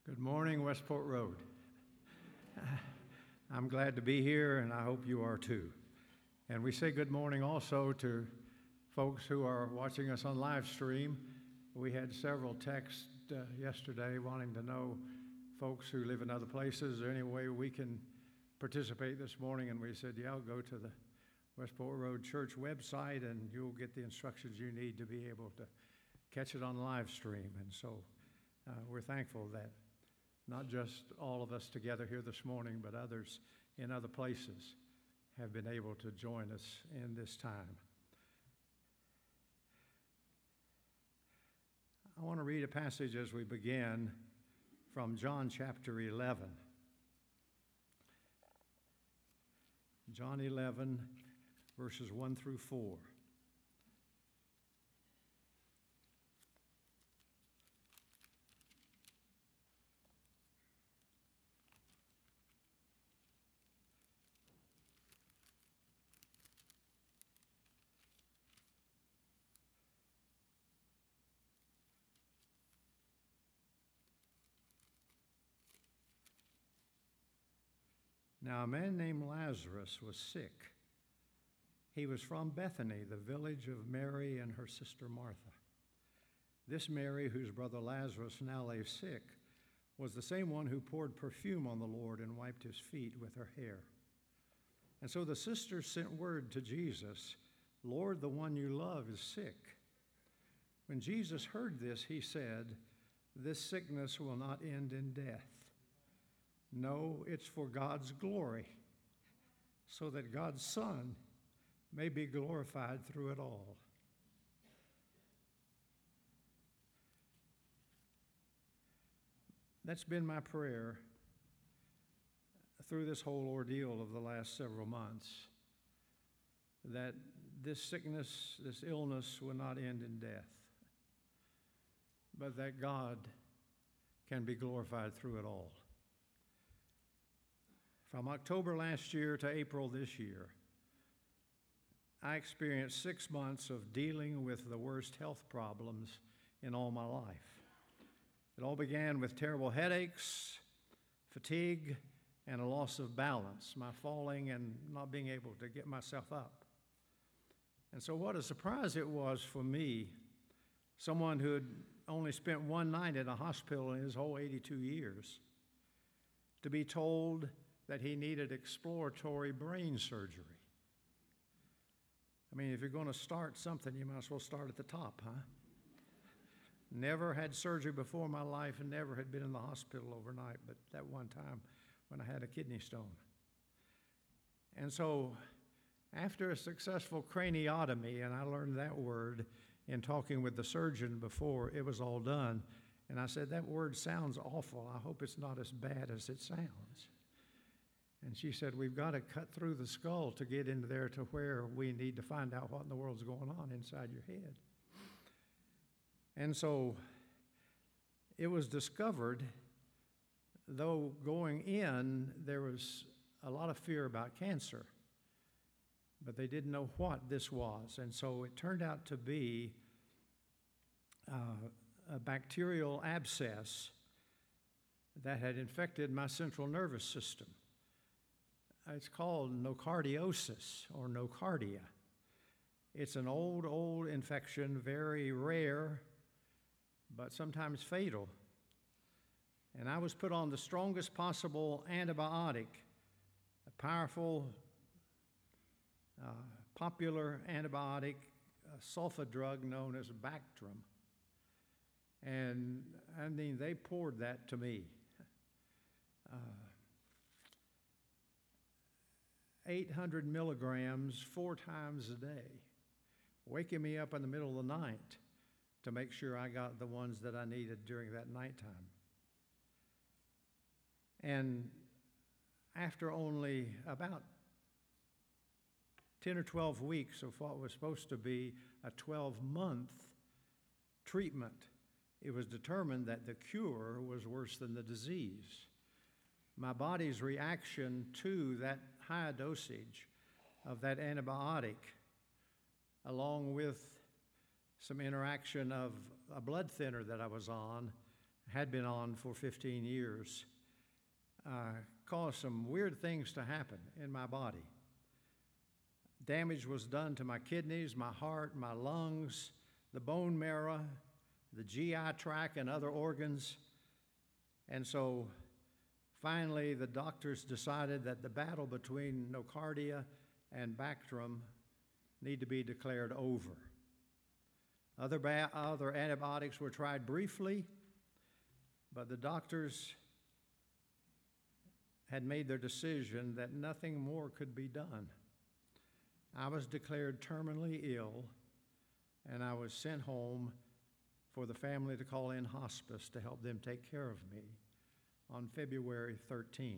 Good morning, Westport Road. I'm glad to be here, and I hope you are too. And we say good morning also to folks who are watching us on live stream. We had several texts yesterday wanting to know folks who live in other places, is there any way we can participate this morning? And we said, yeah, go to the Westport Road Church website and you'll get the instructions you need to be able to catch it on live stream. And so we're thankful that not just all of us together here this morning, but others in other places have been able to join us in this time. I want to read a passage as we begin from John chapter 11. John 11, verses 1 through 4. Now a man named Lazarus was sick. He was from Bethany, the village of Mary and her sister Martha. This Mary, whose brother Lazarus now lay sick, was the same one who poured perfume on the Lord and wiped his feet with her hair. And so the sisters sent word to Jesus, "Lord, the one you love is sick." When Jesus heard this, he said, "This sickness will not end in death. No, it's for God's glory, so that God's Son may be glorified through it all." That's been my prayer through this whole ordeal of the last several months, that this sickness, this illness will not end in death, but that God can be glorified through it all. From October last year to April this year, I experienced 6 months of dealing with the worst health problems in all my life. It all began with terrible headaches, fatigue, and a loss of balance, my falling and not being able to get myself up. And so what a surprise it was for me, someone who had only spent one night in a hospital in his whole 82 years, to be told that he needed exploratory brain surgery. I mean, if you're going to start something, you might as well start at the top, huh? Never had surgery before in my life and never had been in the hospital overnight, but that one time when I had a kidney stone. And so after a successful craniotomy, and I learned that word in talking with the surgeon before it was all done, and I said, that word sounds awful. I hope it's not as bad as it sounds. And she said, we've got to cut through the skull to get into there to where we need to find out what in the world's going on inside your head. And so it was discovered, though going in, there was a lot of fear about cancer, but they didn't know what this was. And so it turned out to be a bacterial abscess that had infected my central nervous system. It's called nocardiosis or nocardia. It's an old infection, very rare, but sometimes fatal. And I was put on the strongest possible antibiotic, a powerful, popular antibiotic, a sulfa drug known as Bactrim. And I mean, they poured that to me. 800 milligrams 4 times a day, waking me up in the middle of the night to make sure I got the ones that I needed during that nighttime. And after only about 10 or 12 weeks of what was supposed to be a 12-month treatment, it was determined that the cure was worse than the disease. My body's reaction to that high dosage of that antibiotic, along with some interaction of a blood thinner that I was on, had been on for 15 years, caused some weird things to happen in my body. Damage was done to my kidneys, my heart, my lungs, the bone marrow, the GI tract, and other organs. And so finally, the doctors decided that the battle between Nocardia and Bactrim need to be declared over. Other antibiotics were tried briefly, but the doctors had made their decision that nothing more could be done. I was declared terminally ill, and I was sent home for the family to call in hospice to help them take care of me on February 13th.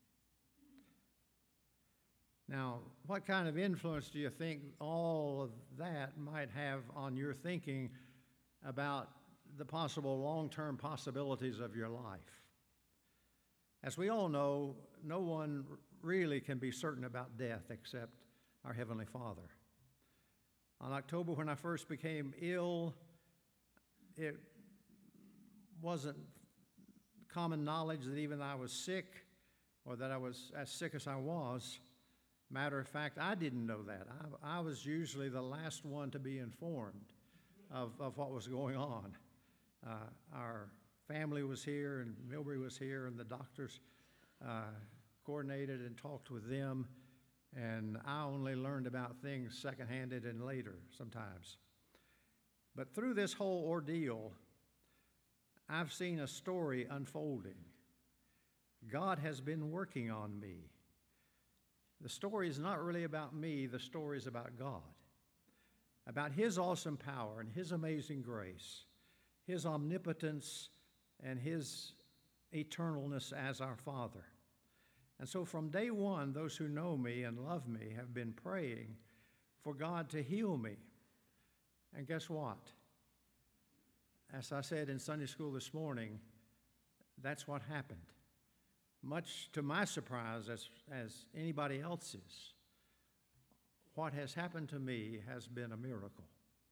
Now, what kind of influence do you think all of that might have on your thinking about the possible long-term possibilities of your life? As we all know, no one really can be certain about death except our Heavenly Father. On October, when I first became ill, it wasn't common knowledge that even I was sick or that I was as sick as I was. Matter of fact, I didn't know that. I was usually the last one to be informed of what was going on. Our family was here, and Milbury was here, and the doctors coordinated and talked with them, and I only learned about things second-handed and later sometimes. But through this whole ordeal, I've seen a story unfolding. God has been working on me. The story is not really about me, the story is about God, about His awesome power and His amazing grace, His omnipotence and His eternalness as our Father. And so from day one, those who know me and love me have been praying for God to heal me. And guess what? As I said in Sunday school this morning, that's what happened. Much to my surprise, as anybody else's, what has happened to me has been a miracle.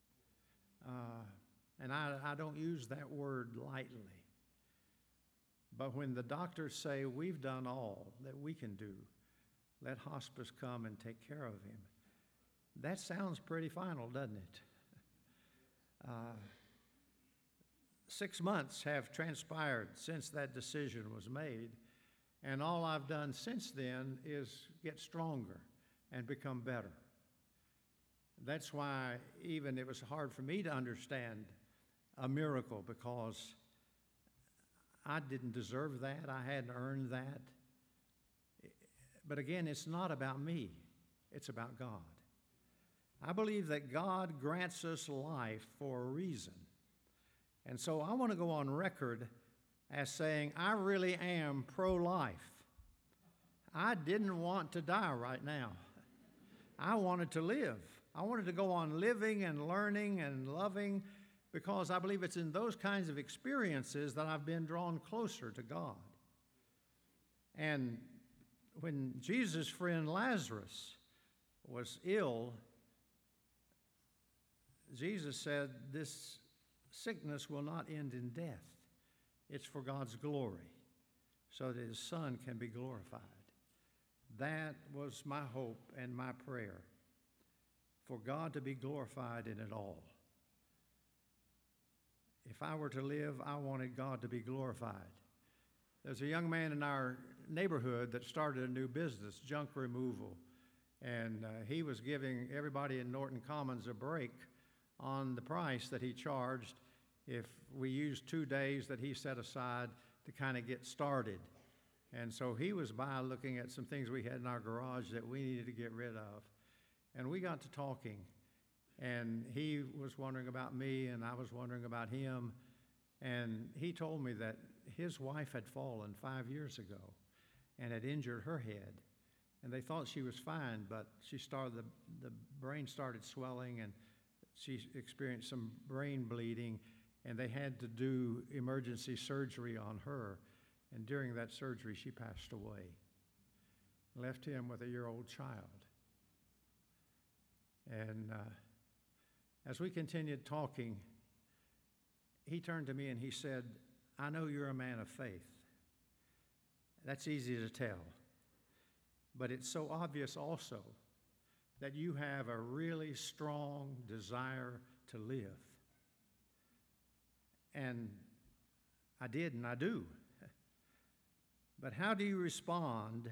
And I don't use that word lightly. But when the doctors say we've done all that we can do, let hospice come and take care of him, that sounds pretty final, doesn't it? 6 months have transpired since that decision was made, and all I've done since then is get stronger and become better. That's why even it was hard for me to understand a miracle, because I didn't deserve that. I hadn't earned that. But again, it's not about me. It's about God. I believe that God grants us life for a reason. And so I want to go on record as saying I really am pro-life. I didn't want to die right now. I wanted to live. I wanted to go on living and learning and loving, because I believe it's in those kinds of experiences that I've been drawn closer to God. And when Jesus' friend Lazarus was ill, Jesus said, this sickness will not end in death. It's for God's glory, so that His Son can be glorified. That was my hope and my prayer, for God to be glorified in it all. If I were to live, I wanted God to be glorified. There's a young man in our neighborhood that started a new business, junk removal, and he was giving everybody in Norton Commons a break on the price that he charged if we used 2 days that he set aside to kind of get started. And so he was by looking at some things we had in our garage that we needed to get rid of. And we got to talking, and he was wondering about me, and I was wondering about him. And he told me that his wife had fallen 5 years ago and had injured her head. And they thought she was fine, but the brain started swelling, and she experienced some brain bleeding, and they had to do emergency surgery on her. And during that surgery, she passed away, left him with a year-old child. And as we continued talking, he turned to me and he said, I know you're a man of faith. That's easy to tell. But it's so obvious also that you have a really strong desire to live. And I did and I do. But how do you respond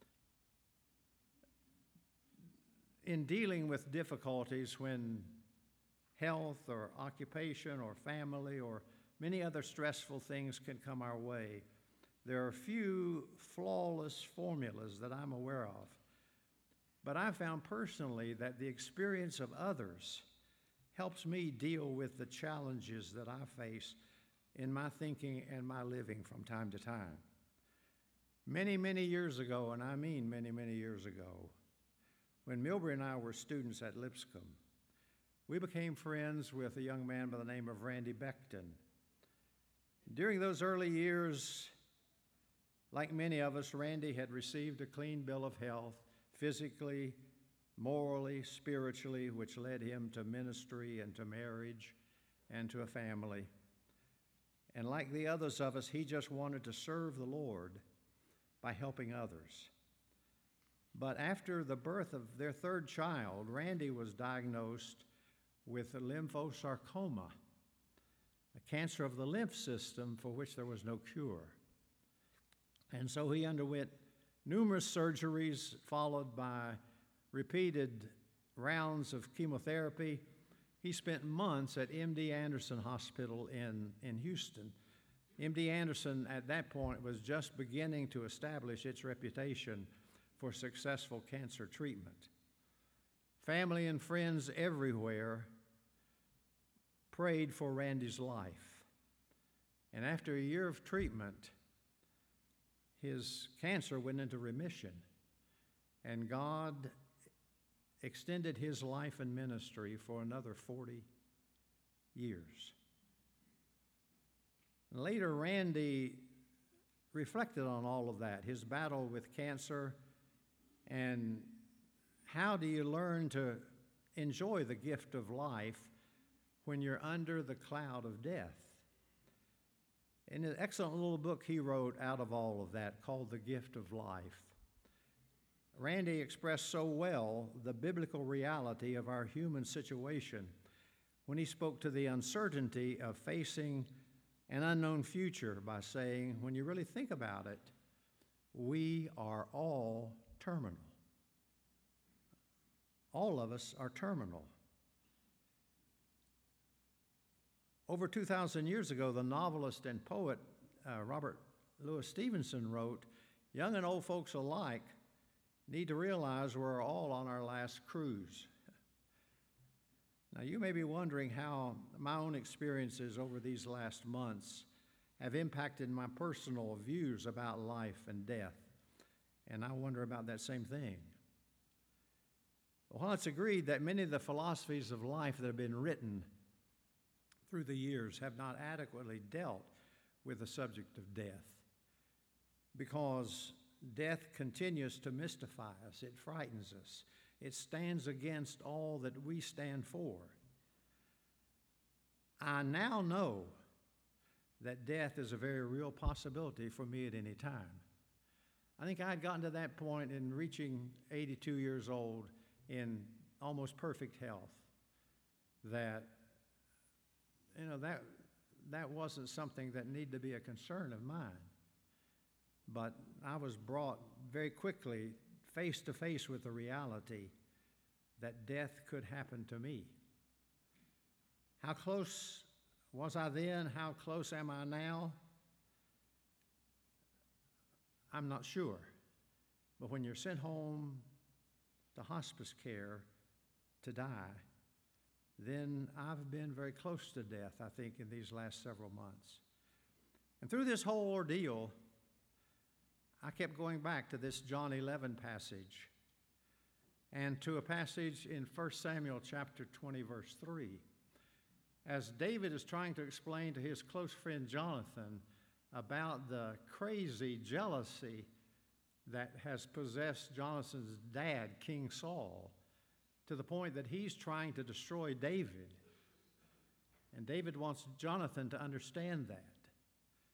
in dealing with difficulties when health or occupation or family or many other stressful things can come our way? There are few flawless formulas that I'm aware of. But I found personally that the experience of others helps me deal with the challenges that I face in my thinking and my living from time to time. Many, many years ago, and I mean many, many years ago, when Milbury and I were students at Lipscomb, we became friends with a young man by the name of Randy Beckton. During those early years, like many of us, Randy had received a clean bill of health, physically, morally, spiritually, which led him to ministry and to marriage and to a family. And like the others of us, he just wanted to serve the Lord by helping others. But after the birth of their third child, Randy was diagnosed with lymphosarcoma, a cancer of the lymph system for which there was no cure. And so he underwent numerous surgeries, followed by repeated rounds of chemotherapy. He spent months at MD Anderson Hospital in Houston. MD Anderson at that point was just beginning to establish its reputation for successful cancer treatment. Family and friends everywhere prayed for Randy's life. And after a year of treatment, his cancer went into remission, and God extended his life and ministry for another 40 years. And later, Randy reflected on all of that, his battle with cancer, and how do you learn to enjoy the gift of life when you're under the cloud of death? In an excellent little book he wrote out of all of that called The Gift of Life, Randy expressed so well the biblical reality of our human situation when he spoke to the uncertainty of facing an unknown future by saying, when you really think about it, we are all terminal. All of us are terminal. Over 2,000 years ago, the novelist and poet Robert Louis Stevenson wrote, "Young and old folks alike need to realize we're all on our last cruise." Now, you may be wondering how my own experiences over these last months have impacted my personal views about life and death, and I wonder about that same thing. While it's agreed that many of the philosophies of life that have been written through the years have not adequately dealt with the subject of death, because death continues to mystify us, it frightens us, it stands against all that we stand for. I now know that death is a very real possibility for me at any time. I think I had gotten to that point in reaching 82 years old in almost perfect health, that that wasn't something that needed to be a concern of mine. But I was brought very quickly face to face with the reality that death could happen to me. How close was I then? How close am I now? I'm not sure. But when you're sent home to hospice care to die, then I've been very close to death, I think, in these last several months. And through this whole ordeal, I kept going back to this John 11 passage and to a passage in 1 Samuel chapter 20, verse 3. As David is trying to explain to his close friend Jonathan about the crazy jealousy that has possessed Jonathan's dad, King Saul, to the point that he's trying to destroy David. And David wants Jonathan to understand that.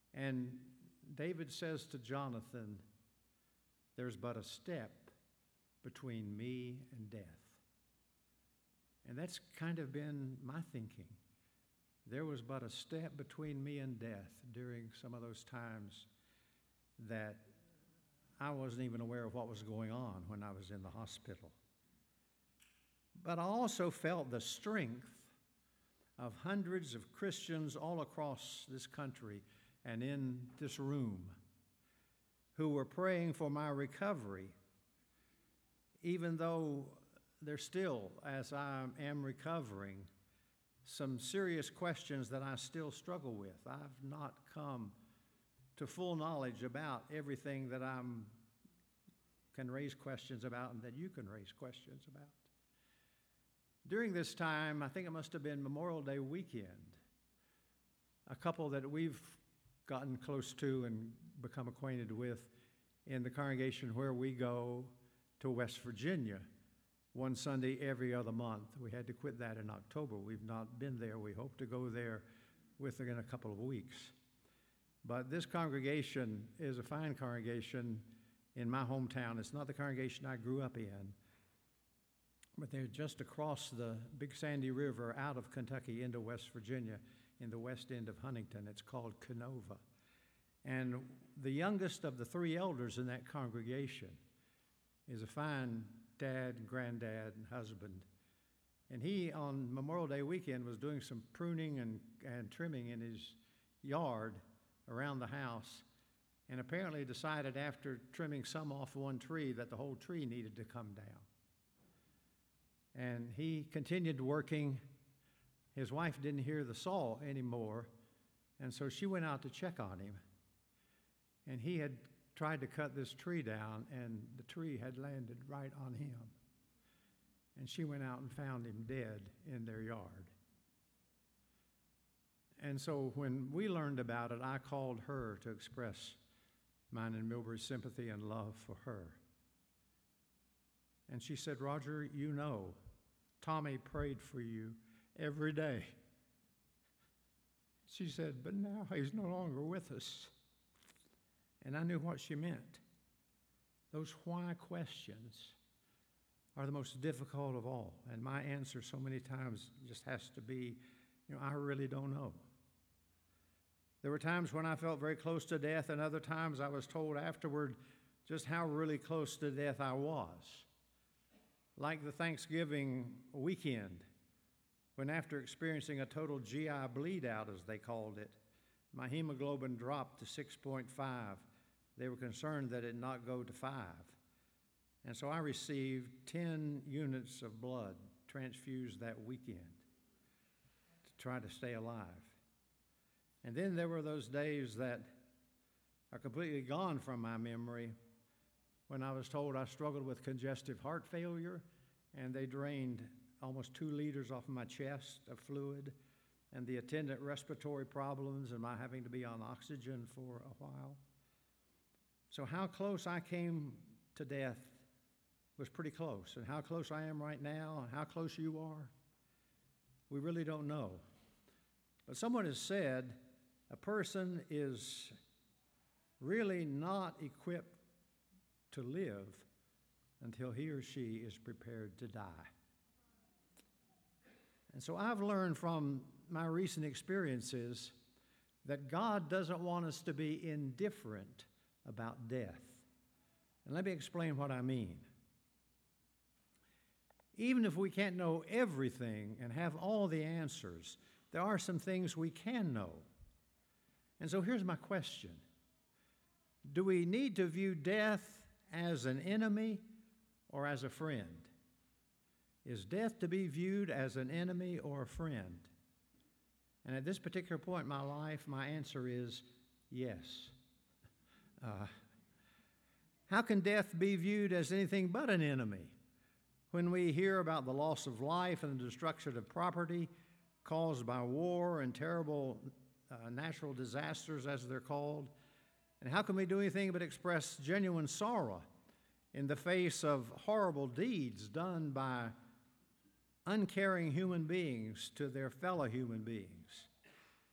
And David says to Jonathan, there's but a step between me and death. And that's kind of been my thinking. There was but a step between me and death during some of those times that I wasn't even aware of what was going on when I was in the hospital. But I also felt the strength of hundreds of Christians all across this country and in this room who were praying for my recovery, even though there's still, as I am recovering, some serious questions that I still struggle with. I've not come to full knowledge about everything that I can raise questions about and that you can raise questions about. During this time, I think it must have been Memorial Day weekend, a couple that we've gotten close to and become acquainted with in the congregation where we go to West Virginia one Sunday every other month. We had to quit that in October. We've not been there. We hope to go there within a couple of weeks. But this congregation is a fine congregation in my hometown. It's not the congregation I grew up in, but they're just across the Big Sandy River out of Kentucky into West Virginia in the west end of Huntington. It's called Canova. And the youngest of the three elders in that congregation is a fine dad and granddad and husband. And he, on Memorial Day weekend, was doing some pruning and trimming in his yard around the house, and apparently decided after trimming some off one tree that the whole tree needed to come down. And he continued working. His wife didn't hear the saw anymore, and so she went out to check on him. And he had tried to cut this tree down, and the tree had landed right on him. And she went out and found him dead in their yard. And so when we learned about it, I called her to express mine and Milbury's sympathy and love for her. And she said, "Roger, you know, Tommy prayed for you every day." She said, "But now he's no longer with us." And I knew what she meant. Those why questions are the most difficult of all. And my answer so many times just has to be, I really don't know. There were times when I felt very close to death, and other times I was told afterward just how really close to death I was. Like the Thanksgiving weekend, when after experiencing a total GI bleed out, as they called it, my hemoglobin dropped to 6.5. They were concerned that it not go to 5. And so I received 10 units of blood transfused that weekend to try to stay alive. And then there were those days that are completely gone from my memory when I was told I struggled with congestive heart failure, and they drained almost 2 liters off of my chest of fluid, and the attendant respiratory problems and my having to be on oxygen for a while. So how close I came to death was pretty close. And how close I am right now and how close you are, we really don't know. But someone has said a person is really not equipped to live until he or she is prepared to die. And so I've learned from my recent experiences that God doesn't want us to be indifferent about death. And let me explain what I mean. Even if we can't know everything and have all the answers, there are some things we can know. And so here's my question. Do we need to view death as an enemy or as a friend? Is death to be viewed as an enemy or a friend? And at this particular point in my life, my answer is yes. How can death be viewed as anything but an enemy? When we hear about the loss of life and the destruction of property caused by war and terrible natural disasters, as they're called, and how can we do anything but express genuine sorrow in the face of horrible deeds done by uncaring human beings to their fellow human beings?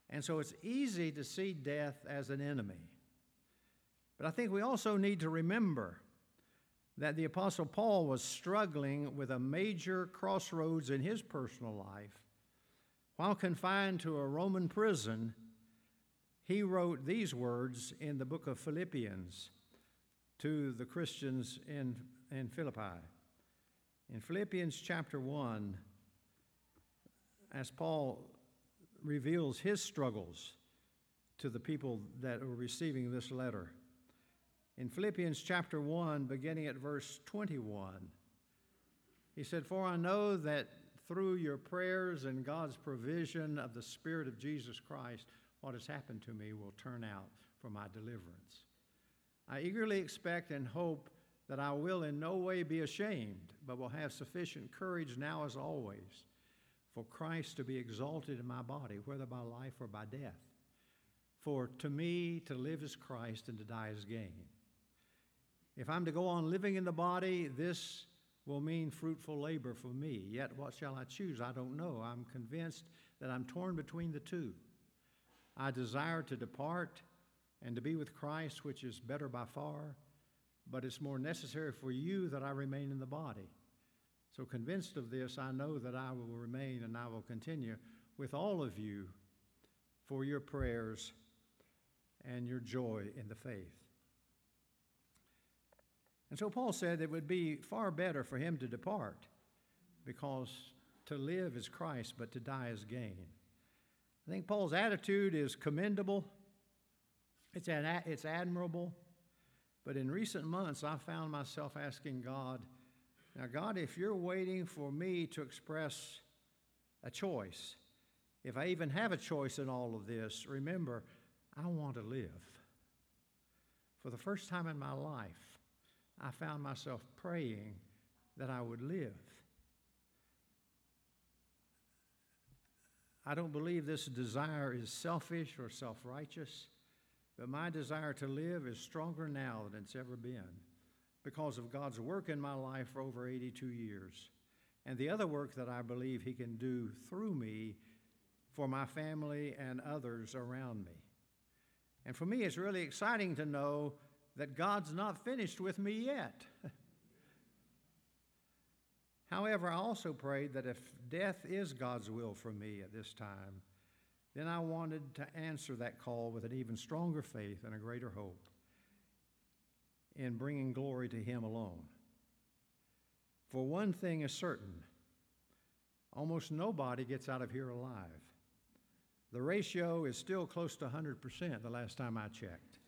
And so it's easy to see death as an enemy. But I think we also need to remember that the Apostle Paul was struggling with a major crossroads in his personal life. While confined to a Roman prison, he wrote these words in the book of Philippians to the Christians in Philippi. In Philippians chapter 1, as Paul reveals his struggles to the people that were receiving this letter, in Philippians chapter 1, beginning at verse 21, he said, "For I know that through your prayers and God's provision of the Spirit of Jesus Christ, what has happened to me will turn out for my deliverance. I eagerly expect and hope that I will in no way be ashamed, but will have sufficient courage now as always for Christ to be exalted in my body, whether by life or by death. For to me to live is Christ and to die is gain. If I'm to go on living in the body, this will mean fruitful labor for me. Yet what shall I choose? I don't know. I'm convinced that I'm torn between the two. I desire to depart and to be with Christ, which is better by far, but it's more necessary for you that I remain in the body. So convinced of this, I know that I will remain and I will continue with all of you for your prayers and your joy in the faith." And so Paul said it would be far better for him to depart, because to live is Christ, but to die is gain. I think Paul's attitude is commendable. It's admirable. But in recent months, I found myself asking God, now, God, if you're waiting for me to express a choice, if I even have a choice in all of this, remember, I want to live. For the first time in my life, I found myself praying that I would live. I don't believe this desire is selfish or self-righteous, but my desire to live is stronger now than it's ever been because of God's work in my life for over 82 years and the other work that I believe He can do through me for my family and others around me. And for me, it's really exciting to know that God's not finished with me yet. However, I also prayed that if death is God's will for me at this time, then I wanted to answer that call with an even stronger faith and a greater hope in bringing glory to Him alone. For one thing is certain, almost nobody gets out of here alive. The ratio is still close to 100% the last time I checked.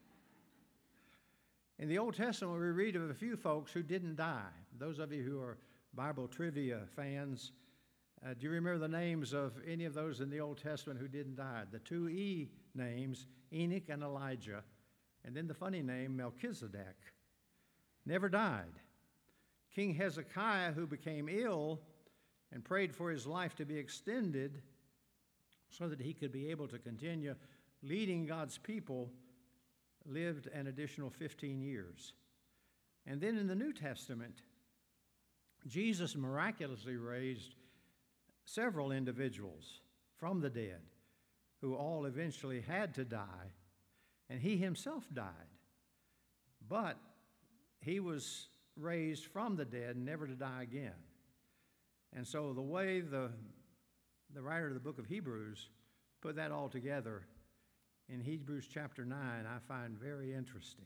In the Old Testament, we read of a few folks who didn't die. Those of you who are Bible trivia fans, do you remember the names of any of those in the Old Testament who didn't die? The two E names, Enoch and Elijah, and then the funny name, Melchizedek, never died. King Hezekiah, who became ill and prayed for his life to be extended so that he could be able to continue leading God's people, lived an additional 15 years. And then in the New Testament, Jesus miraculously raised several individuals from the dead who all eventually had to die, and he himself died. But he was raised from the dead, never to die again. And so the way the writer of the book of Hebrews put that all together in Hebrews chapter 9, I find very interesting.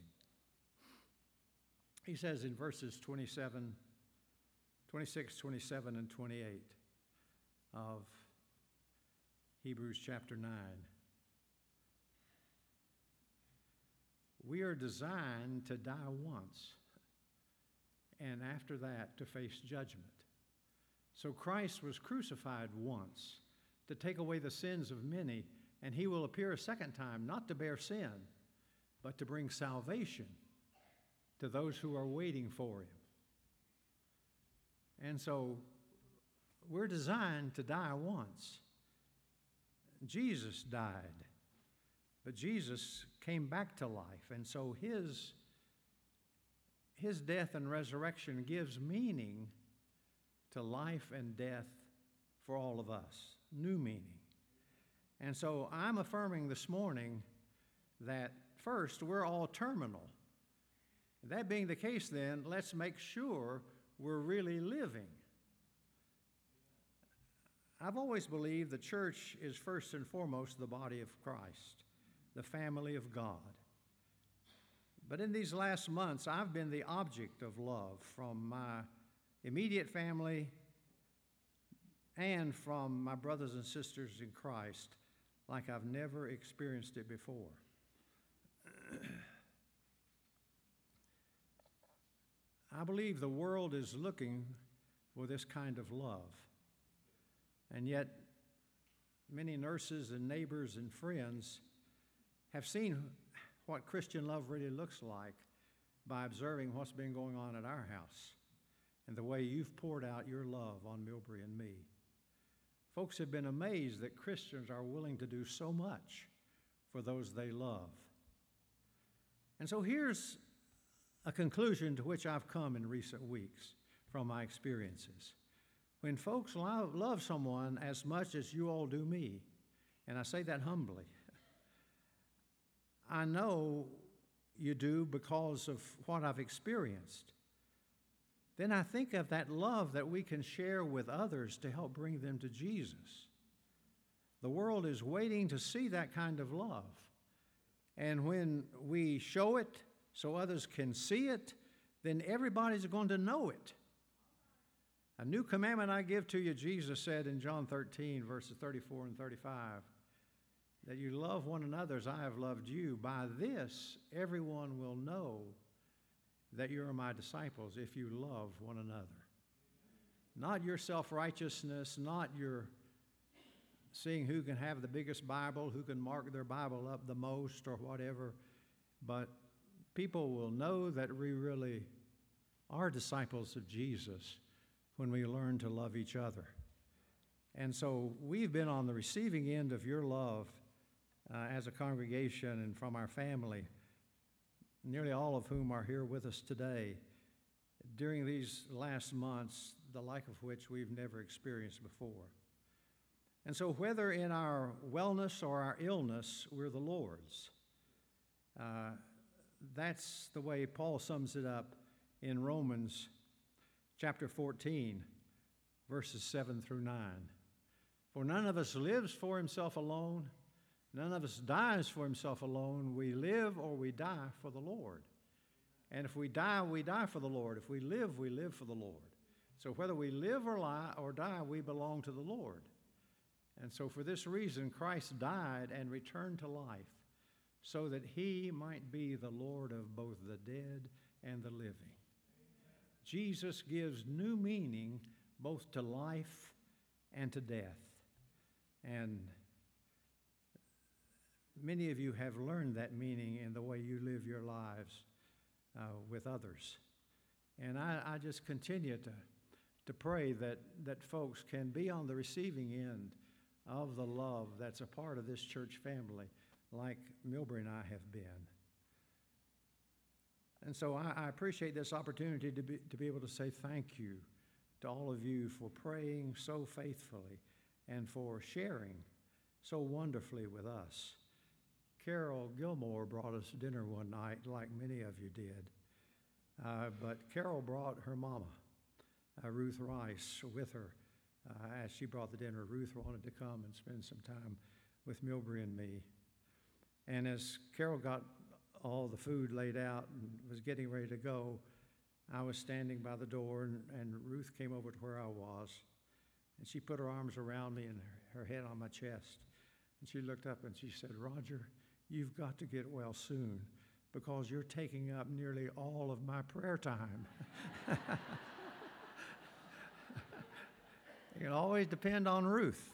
He says in verses 26, 27, and 28 of Hebrews chapter 9, we are designed to die once, and after that to face judgment. So Christ was crucified once to take away the sins of many, and He will appear a second time, not to bear sin, but to bring salvation to those who are waiting for Him. And so we're designed to die once. Jesus died, but Jesus came back to life, and so His death and resurrection gives meaning to life and death for all of us, new meaning. And so I'm affirming this morning that first, we're all terminal. That being the case, then, let's make sure we're really living. I've always believed the church is first and foremost the body of Christ, the family of God. But in these last months, I've been the object of love from my immediate family and from my brothers and sisters in Christ like I've never experienced it before. I believe the world is looking for this kind of love. And yet, many nurses and neighbors and friends have seen what Christian love really looks like by observing what's been going on at our house and the way you've poured out your love on Milbury and me. Folks have been amazed that Christians are willing to do so much for those they love. And so here's a conclusion to which I've come in recent weeks from my experiences. When folks love someone as much as you all do me, and I say that humbly, I know you do because of what I've experienced, then I think of that love that we can share with others to help bring them to Jesus. The world is waiting to see that kind of love. And when we show it so others can see it, then everybody's going to know it. A new commandment I give to you, Jesus said in John 13, verses 34 and 35, that you love one another as I have loved you. By this, everyone will know that you are my disciples if you love one another. Not your self-righteousness, not your seeing who can have the biggest Bible, who can mark their Bible up the most or whatever, but people will know that we really are disciples of Jesus when we learn to love each other. And so we've been on the receiving end of your love as a congregation and from our family, nearly all of whom are here with us today, during these last months, the like of which we've never experienced before. And so whether in our wellness or our illness, we're the Lord's. That's the way Paul sums it up in Romans chapter 14, verses 7 through 9. For none of us lives for himself alone. None of us dies for himself alone. We live or we die for the Lord. And if we die, we die for the Lord. If we live for the Lord. So whether we live or die, we belong to the Lord. And so for this reason, Christ died and returned to life so that he might be the Lord of both the dead and the living. Jesus gives new meaning both to life and to death. And many of you have learned that meaning in the way you live your lives with others. And I just continue to pray that folks can be on the receiving end of the love that's a part of this church family, like Milbury and I have been. And so I appreciate this opportunity to be able to say thank you to all of you for praying so faithfully and for sharing so wonderfully with us. Carol Gilmore brought us dinner one night, like many of you did. But Carol brought her mama, Ruth Rice, with her. As she brought the dinner, Ruth wanted to come and spend some time with Milbury and me. And as Carol got all the food laid out and was getting ready to go, I was standing by the door, and Ruth came over to where I was, and she put her arms around me and her head on my chest. And she looked up and she said, "Roger, you've got to get well soon because you're taking up nearly all of my prayer time." You can always depend on Ruth.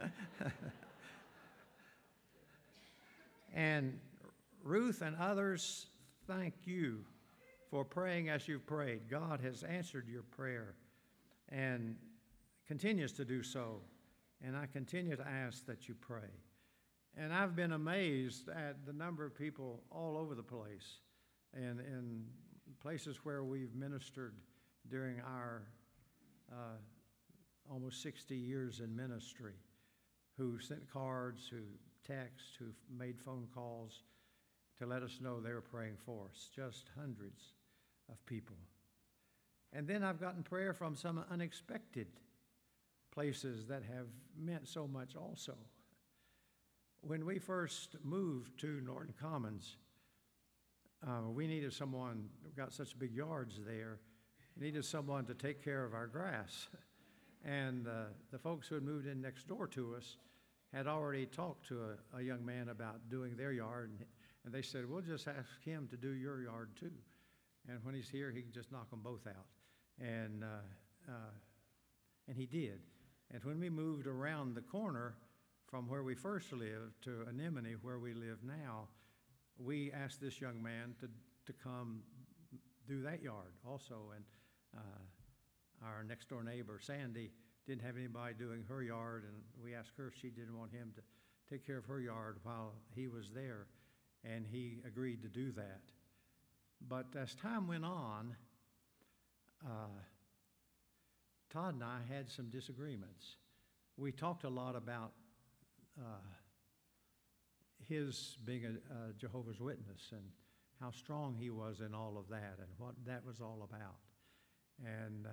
And Ruth and others, thank you for praying as you've prayed. God has answered your prayer and continues to do so. And I continue to ask that you pray. And I've been amazed at the number of people all over the place and in places where we've ministered during our almost 60 years in ministry. who sent cards, who texted, who made phone calls to let us know they were praying for us, just hundreds of people. And then I've gotten prayer from some unexpected places that have meant so much also. When we first moved to Norton Commons, we needed someone, we've got such big yards there, needed someone to take care of our grass. And the folks who had moved in next door to us had already talked to a young man about doing their yard, and they said, we'll just ask him to do your yard too. And when he's here, he can just knock them both out. And he did. And when we moved around the corner from where we first lived to Anemone, where we live now, we asked this young man to come do that yard also. And our next door neighbor, Sandy, didn't have anybody doing her yard, and we asked her if she didn't want him to take care of her yard while he was there, and he agreed to do that. But as time went on, Todd and I had some disagreements. We talked a lot about his being a Jehovah's Witness and how strong he was in all of that and what that was all about. And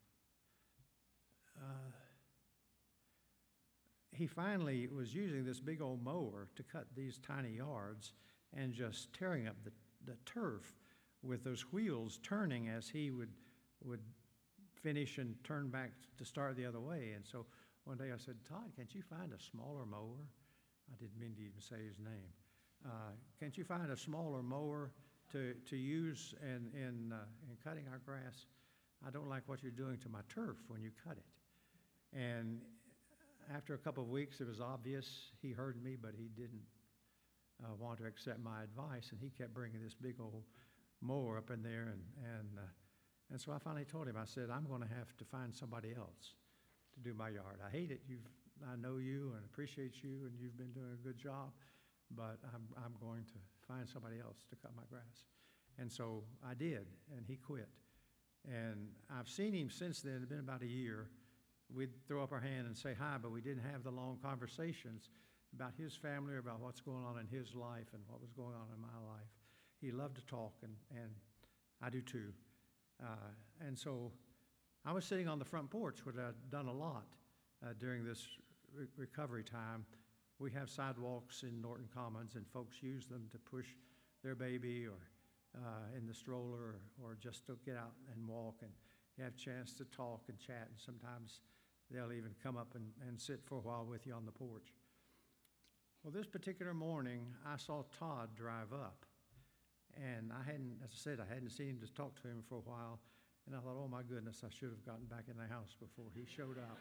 he finally was using this big old mower to cut these tiny yards and just tearing up the turf with those wheels turning as he would finish and turn back to start the other way. And so one day I said, Todd, can't you find a smaller mower? I didn't mean to even say his name. Can't you find a smaller mower to use in cutting our grass? I don't like what you're doing to my turf when you cut it. And after a couple of weeks, it was obvious he heard me, but he didn't want to accept my advice, and he kept bringing this big old mower up in there, and so I finally told him, I said, I'm going to have to find somebody else to do my yard. I hate it. I know you and appreciate you, and you've been doing a good job, but I'm going to find somebody else to cut my grass. And so I did, and he quit. And I've seen him since then. It's been about a year. We'd throw up our hand and say hi, but we didn't have the long conversations about his family or about what's going on in his life and what was going on in my life. He loved to talk, and I do too. And so I was sitting on the front porch, which I'd done a lot during this recovery time. We have sidewalks in Norton Commons, and folks use them to push their baby or in the stroller or just to get out and walk, and you have a chance to talk and chat, and sometimes they'll even come up and sit for a while with you on the porch. Well, this particular morning, I saw Todd drive up, and as I said, I hadn't seen him to talk to him for a while, and I thought, oh my goodness, I should have gotten back in the house before he showed up.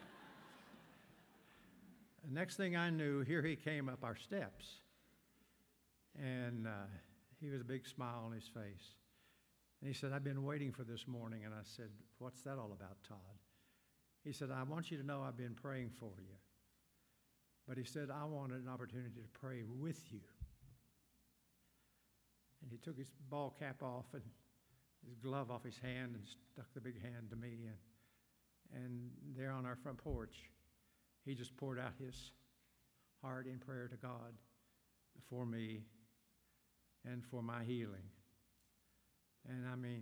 The next thing I knew, here he came up our steps, and he was a big smile on his face. And he said, I've been waiting for this morning. And I said, what's that all about, Todd? He said, I want you to know I've been praying for you. But he said, I wanted an opportunity to pray with you. And he took his ball cap off and his glove off his hand and stuck the big hand to me. And there on our front porch, he just poured out his heart in prayer to God for me and for my healing. And I mean,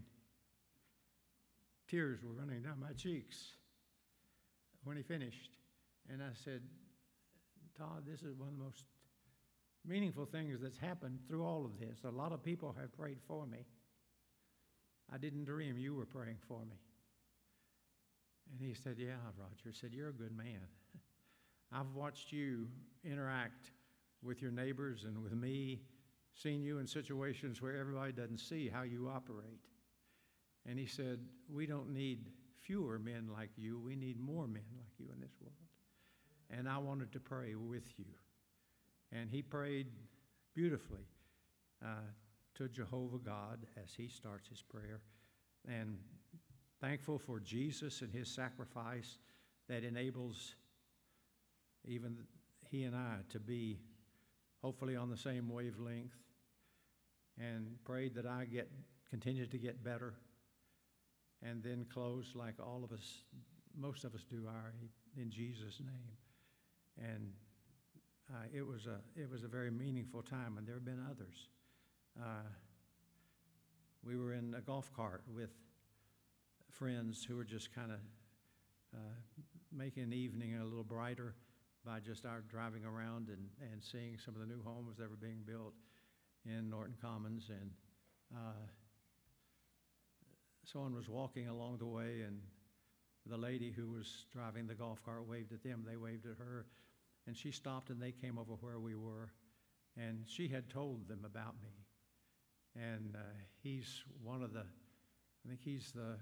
tears were running down my cheeks when he finished. And I said, Todd, this is one of the most meaningful things that's happened through all of this. A lot of people have prayed for me. I didn't dream you were praying for me. And he said, yeah, Roger. He said, you're a good man. I've watched you interact with your neighbors and with me, seen you in situations where everybody doesn't see how you operate. And he said, we don't need fewer men like you. We need more men like you in this world. And I wanted to pray with you. And he prayed beautifully to Jehovah God as he starts his prayer. And thankful for Jesus and his sacrifice that enables even he and I to be hopefully on the same wavelength, and prayed that I continue to get better, and then close like all of us, most of us do, in Jesus' name. And it was a very meaningful time, and there have been others. We were in a golf cart with friends who were just kind of making the evening a little brighter by just our driving around and seeing some of the new homes that were being built in Norton Commons. And someone was walking along the way, and the lady who was driving the golf cart waved at them. They waved at her, and she stopped, and they came over where we were, and she had told them about me. And he's one of the, I think he's the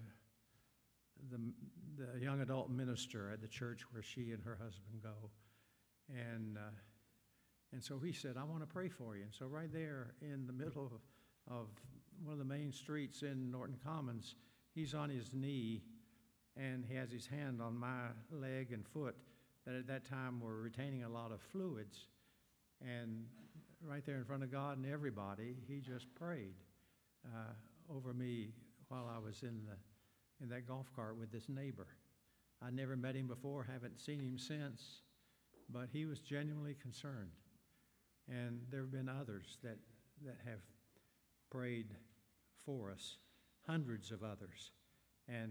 young adult minister at the church where she and her husband go. And so he said, I want to pray for you. And so right there in the middle of one of the main streets in Norton Commons, he's on his knee, and he has his hand on my leg and foot that at that time were retaining a lot of fluids. And right there in front of God and everybody, he just prayed over me while I was in that golf cart with this neighbor. I never met him before, haven't seen him since, but he was genuinely concerned. And there have been others that have prayed for us, hundreds of others. And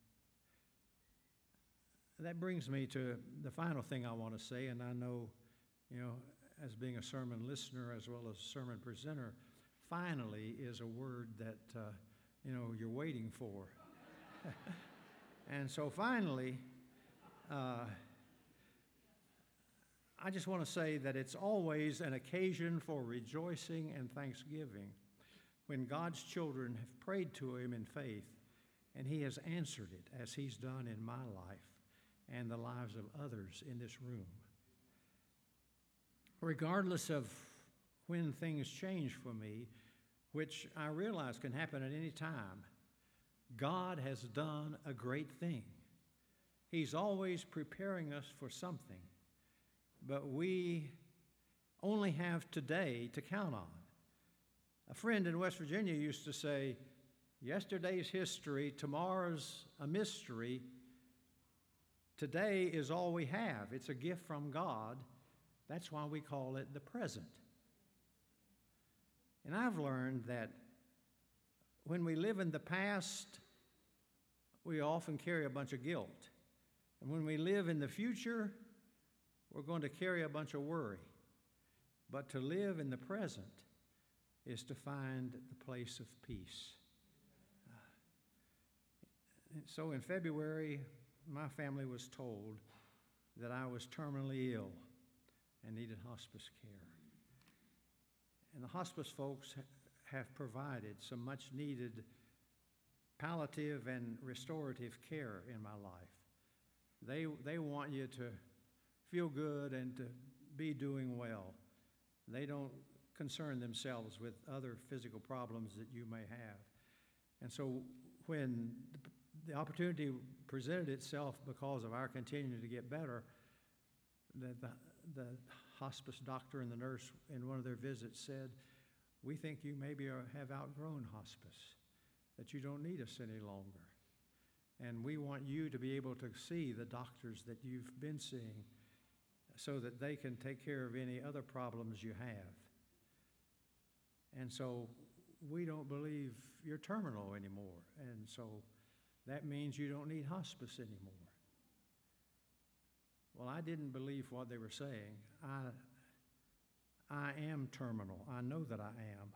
that brings me to the final thing I want to say, and I know, as being a sermon listener as well as a sermon presenter, finally is a word that, you're waiting for. And so finally, I just want to say that it's always an occasion for rejoicing and thanksgiving when God's children have prayed to Him in faith, and He has answered it as He's done in my life and the lives of others in this room. Regardless of when things change for me, which I realize can happen at any time, God has done a great thing. He's always preparing us for something, but we only have today to count on. A friend in West Virginia used to say, yesterday's history, tomorrow's a mystery. Today is all we have. It's a gift from God. That's why we call it the present. And I've learned that when we live in the past, we often carry a bunch of guilt. And when we live in the future, we're going to carry a bunch of worry. But to live in the present is to find the place of peace. So in February, my family was told that I was terminally ill and needed hospice care. And the hospice folks have provided some much needed palliative and restorative care in my life. They want you to feel good and to be doing well. They don't concern themselves with other physical problems that you may have. And so when the opportunity presented itself because of our continuing to get better, the hospice doctor and the nurse in one of their visits said, we think you maybe have outgrown hospice, that you don't need us any longer. And we want you to be able to see the doctors that you've been seeing so that they can take care of any other problems you have. And so we don't believe you're terminal anymore. And so that means you don't need hospice anymore. Well, I didn't believe what they were saying. I am terminal. I know that I am.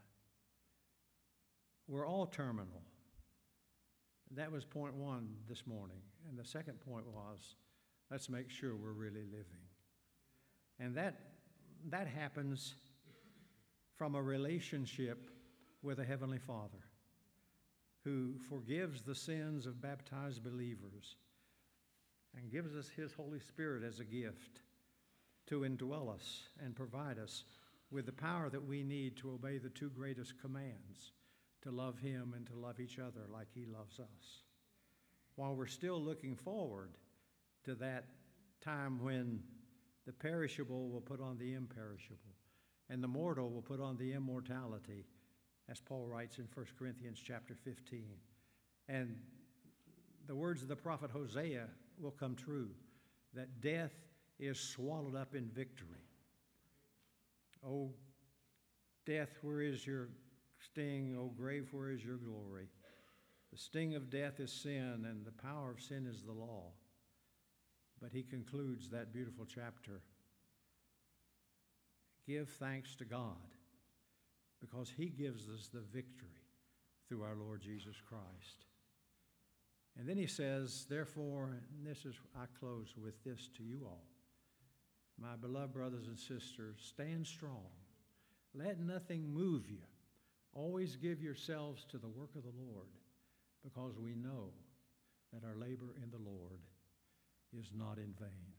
We're all terminal. That was point one this morning. And the second point was, let's make sure we're really living. And that happens from a relationship with a Heavenly Father who forgives the sins of baptized believers and gives us His Holy Spirit as a gift to indwell us and provide us with the power that we need to obey the two greatest commands, to love Him and to love each other like He loves us. While we're still looking forward to that time when the perishable will put on the imperishable and the mortal will put on the immortality, as Paul writes in 1 Corinthians chapter 15. And the words of the prophet Hosea will come true, that death is swallowed up in victory. O death, where is your sting? O grave, where is your glory? The sting of death is sin, and the power of sin is the law. But he concludes that beautiful chapter. Give thanks to God, because he gives us the victory through our Lord Jesus Christ. And then he says, therefore, and this is, I close with this to you all. My beloved brothers and sisters, stand strong. Let nothing move you. Always give yourselves to the work of the Lord, because we know that our labor in the Lord is not in vain.